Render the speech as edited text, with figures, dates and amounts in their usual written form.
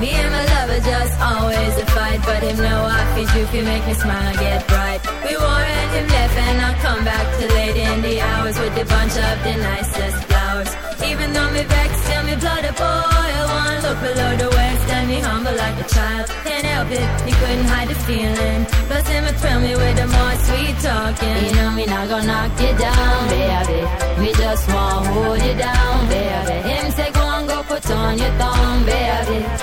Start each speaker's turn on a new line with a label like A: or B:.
A: Me and my lover just always a fight, but him know I feel you can make me smile and get bright. We war and him left and I come back too late in the hours with a bunch of the nicest flowers. Even though me vex, tell me blood a boil. One look below the waist and me humble like a child. Can't help it, he couldn't hide the feeling. Plus him would thrill me with the more sweet talking. You know me not gonna knock you down, baby. Me just wanna hold you down, baby. Him say go and go put on your thumb, baby.